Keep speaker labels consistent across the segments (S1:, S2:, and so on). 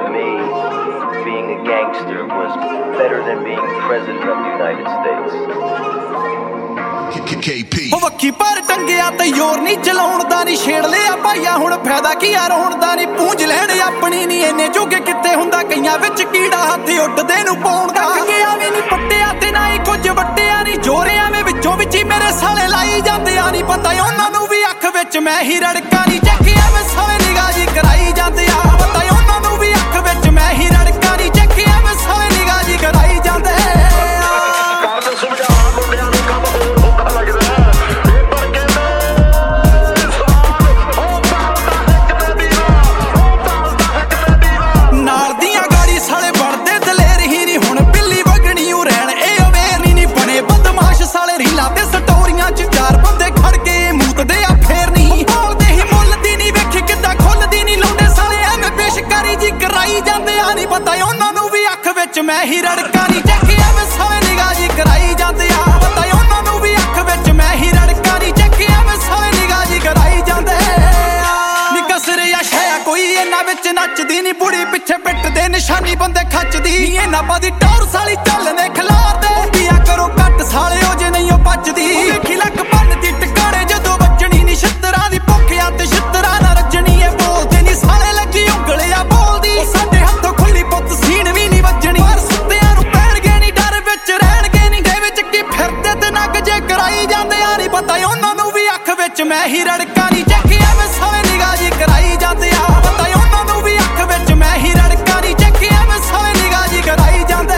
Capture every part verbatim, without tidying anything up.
S1: me, being a gangster was better than being president of the United States.
S2: ਉਹ ਵੱਖੀ ਪਰ ਟੰਗਿਆ ਤੇ ਯੋਰ ਨਹੀਂ ਚਲਾਉਣ ਦਾ ਨਹੀਂ ਛੇੜ ਲਿਆ ਭਾਈਆ ਹੁਣ ਫਾਇਦਾ ਕੀ ਆ ਰੋਣ ਦਾ ਨਹੀਂ ਪੂੰਝ ਲੈਣ ਆਪਣੀ ਨਹੀਂ ਇੰਨੇ ਜੋਗੇ ਕਿੱਥੇ ਹੁੰਦਾ ਕਈਆਂ ਵਿੱਚ ਕੀੜਾ ਹੱਥ ਉੱਡਦੇ ਨੂੰ ਪਾਉਣ ਦਾ ਗਿਆ ਵੀ ਨਹੀਂ ਪੱਟਿਆ ਤੇ ਨਾ ਹੀ ਕੁਝ ਵੱਟਿਆ ਨਹੀਂ ਜੋਰਿਆਂ ਵਿੱਚ ਵਿੱਚੋਂ ਵਿੱਚ ਹੀ ਮੇਰੇ ਸਾਲੇ ਲਾਈ ਜਾਂਦੇ ਆ ਨਹੀਂ ਪਤਾ ਉਹਨਾਂ ਨੂੰ ਵੀ ਅੱਖ ਵਿੱਚ ਮੈਂ ਹੀ ਰੜਕਾ ਨਹੀਂ ਚੱਕਿਆ ਵੇ ਸਾਲੇ ਨਿਗਾਹ ਜੀ ਕਰਾਈ ਜਾਂਦੇ ਆ ਪਤਾ ਉਹਨਾਂ ਨੂੰ ਵੀ ਅੱਖ ਵਿੱਚ ਮੈਂ ਹੀ ਰੜਕਾ ਨਹੀਂ ਚੱਕਿਆ ਵੇ ਸਾਲੇ ਨਿਗਾਹ ਜੀ ਕਰਾਈ ਜਾਂਦੇ ਮੈਂ ਹੀ ਰੜਕਾ ਨਹੀਂ ਚੱਕਿਆ ਵੇ ਸਾਲੇ ਨਿਗਾਹ ਜੀ ਕਰਾਈ ਜਾਂਦੇ ਆ ਪਤਾ ਉਹਨਾਂ ਨੂੰ ਵੀ ਅੱਖ ਵਿੱਚ ਮੈਂ ਹੀ ਰੜਕਾ ਨਹੀਂ ਚੱਕਿਆ ਵੇ ਸਾਲੇ ਨਿਗਾਹ ਜੀ ਕਰਾਈ ਜਾਂਦੇ ਆ ਨੀ ਕਸਰ ਜਾਂ ਸ਼ੈ ਕੋਈ ਇਹਨਾਂ ਵਿੱਚ ਨੱਚਦੀ ਨੀ ਬੁੜੀ ਪਿੱਛੇ ਪਿੱਟਦੇ ਨਿਸ਼ਾਨੀ ਬੰਦੇ ਖੱਚਦੀ ਇਹਨਾਂ ਬਾਦੀ ਟੌਰ ਸਾਲੀ ਚੱਲਨੇ ਖਿਲਾਰਦੇ ਪੀਆ ਕਰੋ ਘੱਟ ਸਾਲਿਓ ਜੇ ਨਹੀਂ ਉਹ ਬਚਦੀ ਵੇਖੀ ਲੱਕ ਬੰਨਦੀ ਟਿਕਾਣੇ ਜਦੋਂ ਵੱਜਣੀ ਨੀ ਛਿੱਤਰਾਂ ਦੀ ਭੁੱਖਿਆ ਤੇ ਛਿੱਤਰਾਂ ਨਾ ਰੱਜਣੀ ਇਹ ਬੋਲਦੇ ਨੀ ਸਾਲੇ ਲੱਗੀ ਉਂਗਲਿਆ ਬੋਲਦੀ ਸਾਡੇ ਹੱਥੋਂ ਖੁੱਲੀ ਪੁੱਤ ਸੀਨ ਵੀ ਨੀ ਵੱਜਣੀ ਪਤਾ ਉਹਨਾਂ ਨੂੰ ਵੀ ਅੱਖ ਵਿੱਚ ਮੈਂ ਹੀ ਰੜਕਾ ਨਹੀਂ ਚੱਕਿਆ ਵੇ ਸਾਲੇ ਨਿਗਾਹ ਜੀ ਕਰਾਈ ਜਾਂਦੇ ਆ ਪਤਾ ਉਹਨਾਂ ਨੂੰ ਵੀ ਅੱਖ ਵਿੱਚ ਮੈਂ ਹੀ ਰੜਕਾ ਨਹੀਂ ਚੱਕਿਆ ਵੇ ਸਾਲੇ ਨਿਗਾਹ ਜੀ ਕਰਾਈ ਜਾਂਦੇ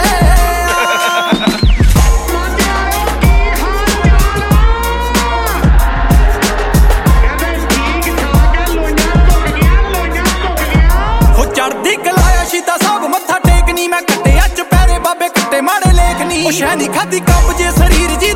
S2: ਹੋ ਚੜਦੀ ਕਲਾਇਆ ਸ਼ੀਤਾ ਸਾਹਿਬ ਮੱਥਾ ਟੇਕ ਨੀ ਮੈਂ ਕੱਟੇ ਅੱਜ ਪੈਰੇ ਬਾਬੇ ਕੱਟੇ ਮਾੜੇ ਲੇਖ ਨੀ ਉਹ ਸ਼ਹਿ ਨੀ ਖਾਦੀ ਕੱਪ ਜੇ ਸਰੀਰ ਜੀ